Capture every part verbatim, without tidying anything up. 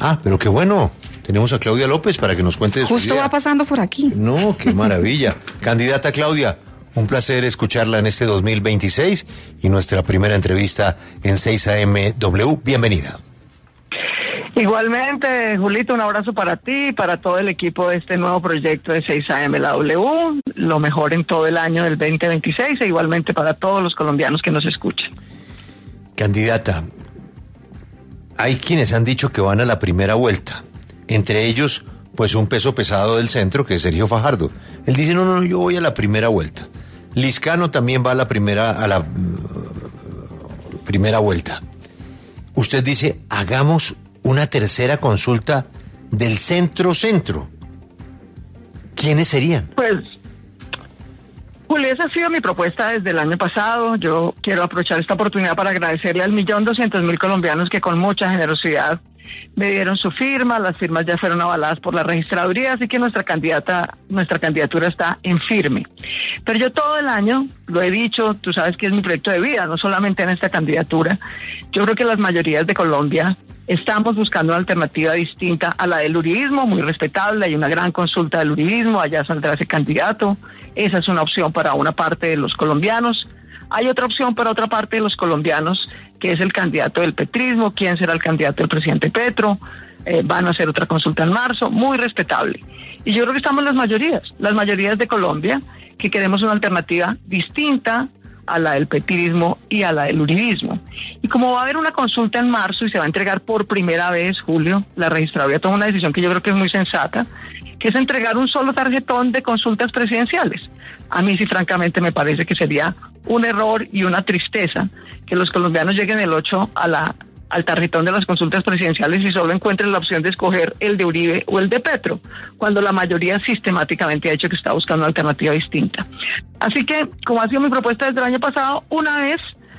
Ah, pero qué bueno. Tenemos a Claudia López para que nos cuente de su Justo idea. va pasando por aquí. No, qué maravilla. Candidata Claudia, un placer escucharla en este dos mil veintiséis y nuestra primera entrevista en seis A M W. Bienvenida. Igualmente, Julito, un abrazo para ti y para todo el equipo de este nuevo proyecto de seis A M W. Lo mejor en todo el año del veinte veintiséis e igualmente para todos los colombianos que nos escuchan. Candidata, hay quienes han dicho que van a la primera vuelta. Entre ellos, pues un peso pesado del centro, que es Sergio Fajardo. Él dice, no, no, yo voy a la primera vuelta. Liscano también va a la primera, a la uh, primera vuelta. Usted dice, hagamos una tercera consulta del centro-centro. ¿Quiénes serían? Pues, Julio, esa ha sido mi propuesta desde el año pasado. Yo quiero aprovechar esta oportunidad para agradecerle al millón doscientos mil colombianos que con mucha generosidad me dieron su firma. Las firmas ya fueron avaladas por la registraduría, así que nuestra candidata, nuestra candidatura está en firme. Pero yo todo el año lo he dicho, tú sabes que es mi proyecto de vida, no solamente en esta candidatura. Yo creo que las mayorías de Colombia estamos buscando una alternativa distinta a la del uribismo, muy respetable. Hay una gran consulta del uribismo, allá saldrá ese candidato. Esa es una opción para una parte de los colombianos. Hay otra opción para otra parte de los colombianos, que es el candidato del petrismo. ¿Quién será el candidato del presidente Petro? Eh, van a hacer otra consulta en marzo, muy respetable. Y yo creo que estamos las mayorías, las mayorías de Colombia, que queremos una alternativa distinta a la del petrismo y a la del uribismo. Y como va a haber una consulta en marzo y se va a entregar por primera vez, Julio, la registraduría toma una decisión que yo creo que es muy sensata, que es entregar un solo tarjetón de consultas presidenciales. A mí sí, francamente, me parece que sería un error y una tristeza que los colombianos lleguen el ocho a la, al tarjetón de las consultas presidenciales y solo encuentren la opción de escoger el de Uribe o el de Petro, cuando la mayoría sistemáticamente ha dicho que está buscando una alternativa distinta. Así que, como ha sido mi propuesta desde el año pasado, una vez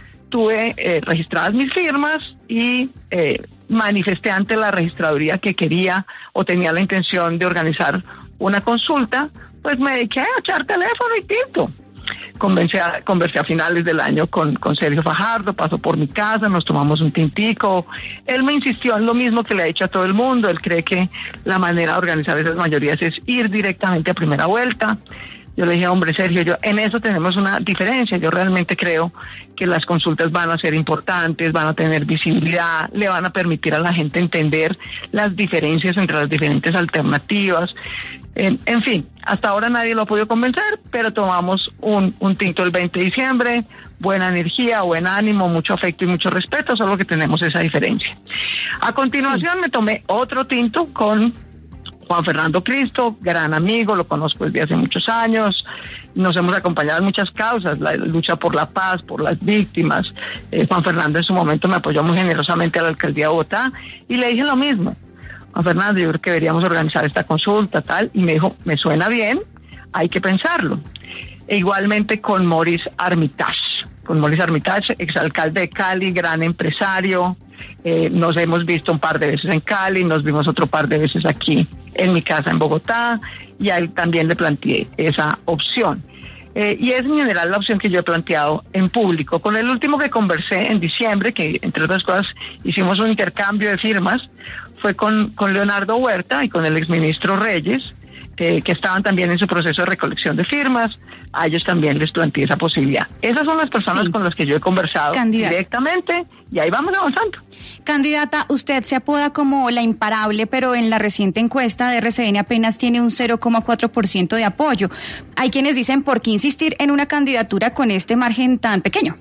tuve eh, registradas mis firmas y eh, manifesté ante la registraduría que quería o tenía la intención de organizar una consulta, pues me dediqué a echar teléfono y tinto. Conversé a, conversé a finales del año con, con Sergio Fajardo, pasó por mi casa, nos tomamos un tintico. Él me insistió en lo mismo que le ha dicho a todo el mundo. Él cree que la manera de organizar esas mayorías es ir directamente a primera vuelta. Yo le dije, hombre, Sergio, yo en eso tenemos una diferencia. Yo realmente creo que las consultas van a ser importantes, van a tener visibilidad, le van a permitir a la gente entender las diferencias entre las diferentes alternativas. Eh, en fin, hasta ahora nadie lo ha podido convencer, pero tomamos un, un tinto el veinte de diciembre, buena energía, buen ánimo, mucho afecto y mucho respeto, solo que tenemos esa diferencia. A continuación sí. Me tomé otro tinto con Juan Fernando Cristo, gran amigo, lo conozco desde hace muchos años, nos hemos acompañado en muchas causas, la lucha por la paz, por las víctimas. Eh, Juan Fernando en su momento me apoyó muy generosamente a la alcaldía de Bogotá y le dije lo mismo. Juan Fernando, yo creo que deberíamos organizar esta consulta, tal, y me dijo, me suena bien, hay que pensarlo. E igualmente con Maurice Armitage, con Maurice Armitage, exalcalde de Cali, gran empresario. Eh, nos hemos visto un par de veces en Cali, nos vimos otro par de veces aquí en mi casa en Bogotá, y a él también le planteé esa opción. Eh, y es en general la opción que yo he planteado en público. Con el último que conversé en diciembre, que entre otras cosas hicimos un intercambio de firmas, fue con, con Leonardo Huerta y con el exministro Reyes, que, que estaban también en su proceso de recolección de firmas. A ellos también les planteé esa posibilidad. Esas son las personas sí. con las que yo he conversado Candidata. directamente y ahí vamos avanzando. Candidata, usted se apoda como la imparable, pero en la reciente encuesta de R C N apenas tiene un cero coma cuatro por ciento de apoyo. Hay quienes dicen, ¿por qué insistir en una candidatura con este margen tan pequeño?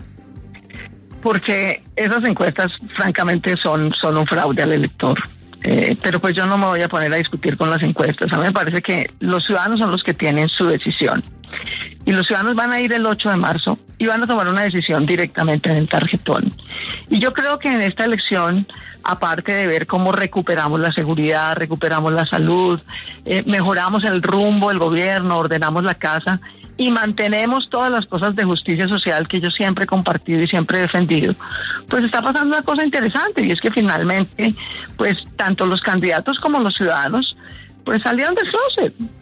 Porque esas encuestas, francamente, son, son un fraude al elector. Eh, pero pues yo no me voy a poner a discutir con las encuestas. A mí me parece que los ciudadanos son los que tienen su decisión. Y los ciudadanos van a ir el ocho de marzo y van a tomar una decisión directamente en el tarjetón. Y yo creo que en esta elección, aparte de ver cómo recuperamos la seguridad, recuperamos la salud, eh, mejoramos el rumbo del gobierno, ordenamos la casa y mantenemos todas las cosas de justicia social que yo siempre he compartido y siempre he defendido, pues está pasando una cosa interesante, y es que finalmente, pues tanto los candidatos como los ciudadanos, pues salieron del closet.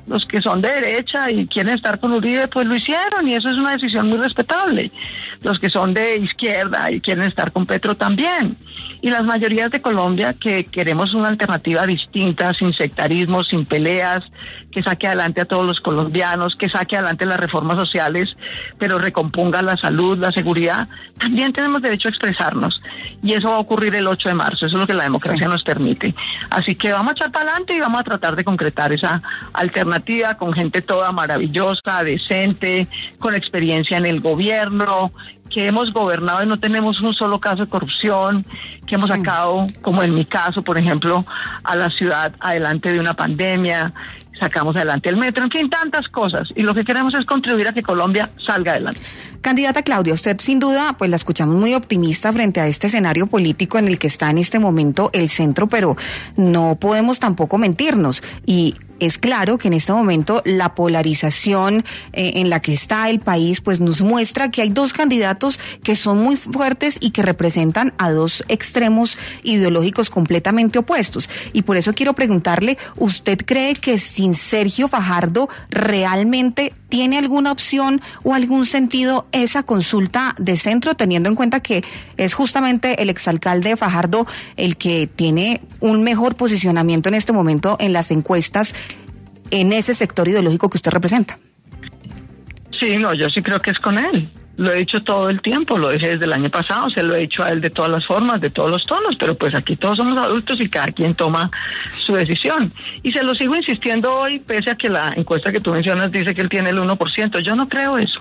Los que son de derecha y quieren estar con Uribe, pues lo hicieron y eso es una decisión muy respetable. Los que son de izquierda y quieren estar con Petro también. Y las mayorías de Colombia que queremos una alternativa distinta, sin sectarismo, sin peleas, que saque adelante a todos los colombianos, que saque adelante las reformas sociales, pero recomponga la salud, la seguridad, también tenemos derecho a expresarnos. Y eso va a ocurrir el ocho de marzo, eso es lo que la democracia sí. nos permite. Así que vamos a echar para adelante y vamos a tratar de concretar esa alternativa con gente toda maravillosa, decente, con experiencia en el gobierno, que hemos gobernado y no tenemos un solo caso de corrupción, que hemos sí. sacado, como en mi caso, por ejemplo, a la ciudad adelante de una pandemia, sacamos adelante el metro, en fin, tantas cosas. Y lo que queremos es contribuir a que Colombia salga adelante. Candidata Claudia, usted sin duda, pues la escuchamos muy optimista frente a este escenario político en el que está en este momento el centro, pero no podemos tampoco mentirnos. Y es claro que en este momento la polarización eh, en la que está el país pues nos muestra que hay dos candidatos que son muy fuertes y que representan a dos extremos ideológicos completamente opuestos. Y por eso quiero preguntarle, ¿usted cree que sin Sergio Fajardo realmente tiene alguna opción o algún sentido esa consulta de centro, teniendo en cuenta que es justamente el exalcalde Fajardo el que tiene un mejor posicionamiento en este momento en las encuestas en ese sector ideológico que usted representa? Sí, no, yo sí creo que es con él. Lo he dicho todo el tiempo, lo dije desde el año pasado, se lo he dicho a él de todas las formas, de todos los tonos, pero pues aquí todos somos adultos y cada quien toma su decisión. Y se lo sigo insistiendo hoy, pese a que la encuesta que tú mencionas dice que él tiene el uno por ciento. Yo no creo eso.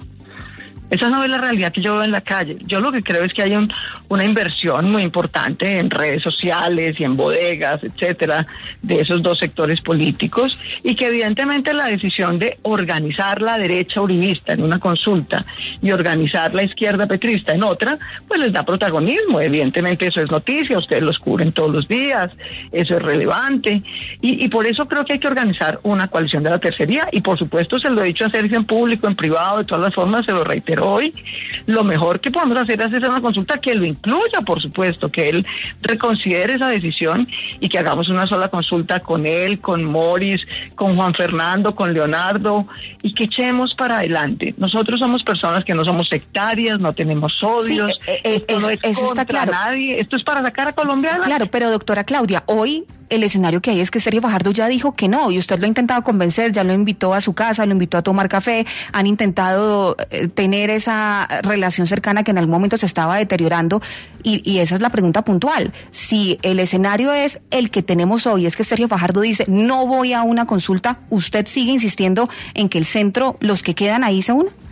Esa no es la realidad que yo veo en la calle. Yo lo que creo es que hay un, una inversión muy importante en redes sociales y en bodegas, etcétera, de esos dos sectores políticos, y que evidentemente la decisión de organizar la derecha uribista en una consulta y organizar la izquierda petrista en otra, pues les da protagonismo. Evidentemente eso es noticia, ustedes los cubren todos los días, eso es relevante, y, y por eso creo que hay que organizar una coalición de la tercería, y por supuesto se lo he dicho a Sergio en público, en privado, de todas las formas, se lo reitero hoy. Lo mejor que podemos hacer es hacer una consulta que lo incluya, por supuesto, que él reconsidere esa decisión y que hagamos una sola consulta con él, con Morris, con Juan Fernando, con Leonardo, y que echemos para adelante. Nosotros somos personas que no somos sectarias, no tenemos odios, sí, eh, eh, esto eso, no es eso contra está claro. nadie, esto es para sacar a Colombia adelante. Claro, pero doctora Claudia, hoy el escenario que hay es que Sergio Fajardo ya dijo que no, y usted lo ha intentado convencer, ya lo invitó a su casa, lo invitó a tomar café, han intentado eh, tener esa relación cercana que en algún momento se estaba deteriorando, y, y esa es la pregunta puntual. Si el escenario es el que tenemos hoy, es que Sergio Fajardo dice, no voy a una consulta, ¿usted sigue insistiendo en que el centro, los que quedan ahí, se unan?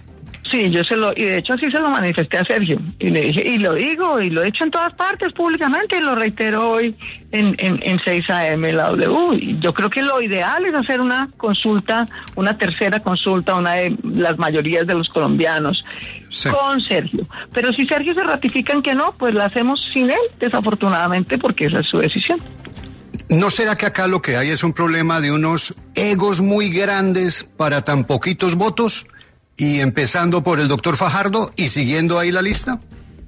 Sí, yo se lo, y de hecho así se lo manifesté a Sergio, y le dije, y lo digo, y lo he hecho en todas partes públicamente, y lo reitero hoy en, en, en seis A M la W. Y yo creo que lo ideal es hacer una consulta, una tercera consulta, una de las mayorías de los colombianos, sí, con Sergio. Pero si Sergio se ratifica en que no, pues la hacemos sin él, desafortunadamente, porque esa es su decisión. ¿No será que acá lo que hay es un problema de unos egos muy grandes para tan poquitos votos? Y empezando por el doctor Fajardo y siguiendo ahí la lista.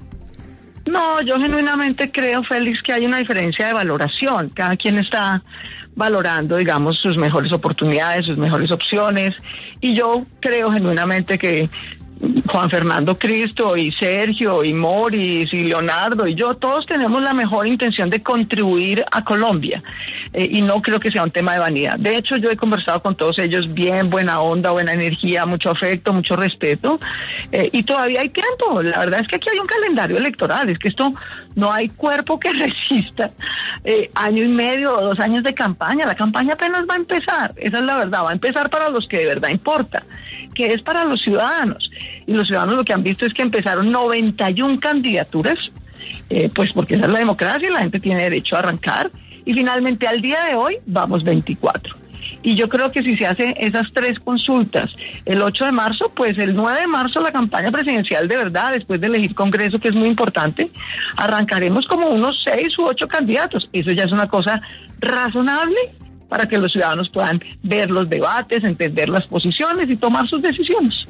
No, yo genuinamente creo, Félix, que hay una diferencia de valoración. Cada quien está valorando, digamos, sus mejores oportunidades, sus mejores opciones. Y yo creo genuinamente que Juan Fernando Cristo y Sergio y Morris y Leonardo y yo, todos tenemos la mejor intención de contribuir a Colombia, eh, y no creo que sea un tema de vanidad. De hecho, yo he conversado con todos ellos bien, buena onda, buena energía, mucho afecto, mucho respeto, eh, y todavía hay tiempo. La verdad es que aquí hay un calendario electoral, es que esto no hay cuerpo que resista eh, año y medio o dos años de campaña. La campaña apenas va a empezar, esa es la verdad, va a empezar para los que de verdad importa, que es para los ciudadanos. Y los ciudadanos lo que han visto es que empezaron noventa y una candidaturas, eh, pues porque esa es la democracia y la gente tiene derecho a arrancar, y finalmente al día de hoy vamos veinticuatro. Y yo creo que si se hacen esas tres consultas el ocho de marzo, pues el nueve de marzo la campaña presidencial de verdad, después de elegir Congreso, que es muy importante, arrancaremos como unos seis u ocho candidatos. Eso ya es una cosa razonable para que los ciudadanos puedan ver los debates, entender las posiciones y tomar sus decisiones.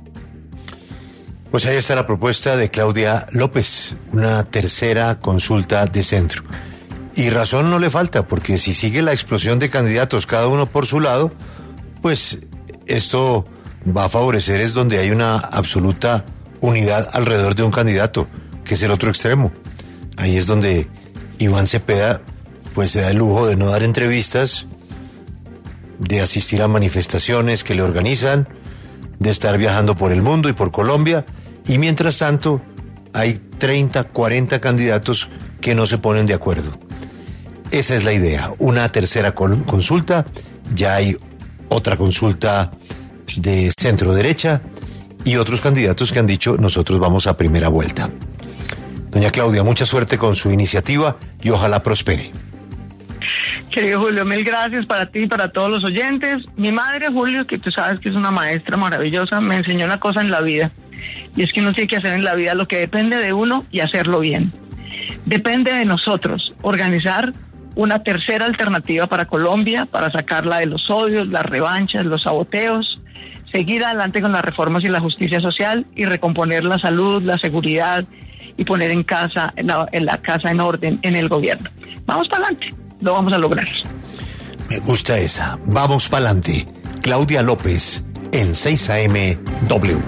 Pues ahí está la propuesta de Claudia López, una tercera consulta de centro. Y razón no le falta, porque si sigue la explosión de candidatos, cada uno por su lado, pues esto va a favorecer es donde hay una absoluta unidad alrededor de un candidato, que es el otro extremo. Ahí es donde Iván Cepeda pues se da el lujo de no dar entrevistas, de asistir a manifestaciones que le organizan, de estar viajando por el mundo y por Colombia, y mientras tanto hay treinta, cuarenta candidatos que no se ponen de acuerdo. Esa es la idea, una tercera consulta, ya hay otra consulta de centro derecha y otros candidatos que han dicho nosotros vamos a primera vuelta. Doña Claudia, mucha suerte con su iniciativa y ojalá prospere. Querido Julio, mil gracias para ti y para todos los oyentes. Mi madre, Julio, que tú sabes que es una maestra maravillosa, me enseñó una cosa en la vida, y es que uno tiene que hacer en la vida lo que depende de uno y hacerlo bien. Depende de nosotros organizar una tercera alternativa para Colombia, para sacarla de los odios, las revanchas, los saboteos, seguir adelante con las reformas y la justicia social y recomponer la salud, la seguridad y poner en casa, en la, en la casa en orden en el gobierno. Vamos para adelante, lo vamos a lograr. Me gusta esa. Vamos para adelante. Claudia López en seis A M W.